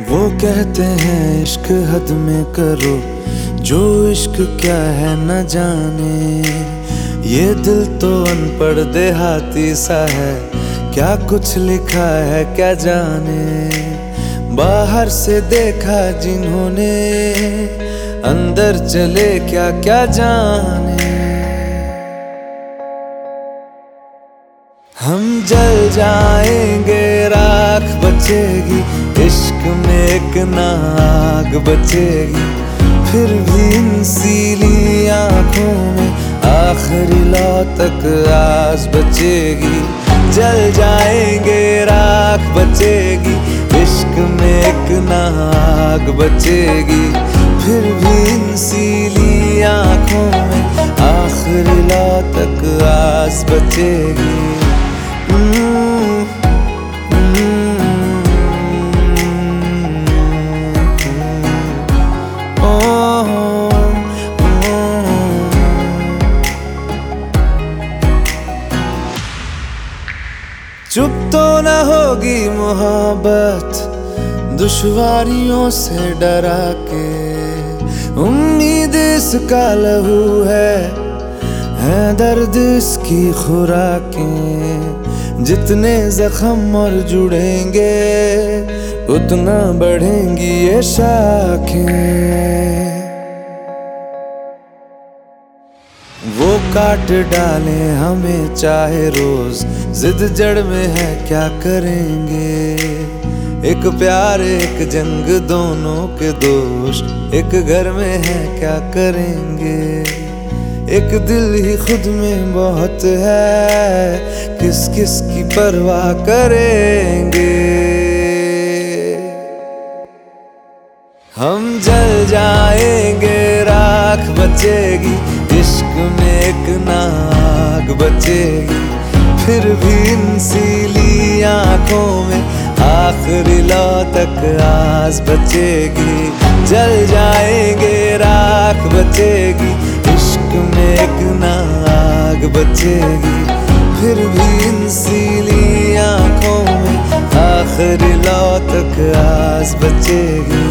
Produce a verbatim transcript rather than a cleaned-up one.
वो कहते हैं इश्क हद में करो, जो इश्क क्या है न जाने। ये दिल तो अनपढ़ देहाती सा है, क्या कुछ लिखा है क्या जाने। बाहर से देखा जिन्होंने, अंदर चले क्या क्या जाने। हम जल जाएंगे राख बचेगी, इश्क में एक नाग बचेगी। फिर भी इन सीली आँखों में आखिरी लौ तक आस बचेगी। जल जाएंगे राख बचेगी, इश्क में एक नाग बचेगी। फिर भी इन सीली आँखों में आखिरी लौ तक आस बचेगी। चुप तो न होगी मोहब्बत, दुश्वारियों से डरा के। उम्मीद इसका लहू है, है दर्द इसकी खुराकें। जितने जख्म और जुड़ेंगे, उतना बढ़ेंगी ये शाखें। वो काट डाले हमें चाहे रोज, जिद जड़ में है क्या करेंगे। एक प्यार एक जंग दोनों के दोष, एक घर में है क्या करेंगे। एक दिल ही खुद में बहुत है, किस किस की परवाह करेंगे। हम जल जाएंगे राख बचेगी, इश्क में एक नाग बचेगी। फिर भी इन सीली आँखों में आखिरी लौ तक आस बचेगी। जल जाएंगे राख बचेगी, इश्क में एक नाग बचेगी। फिर भी इन सीली आँखों में आखिरी लौ तक आस बचेगी।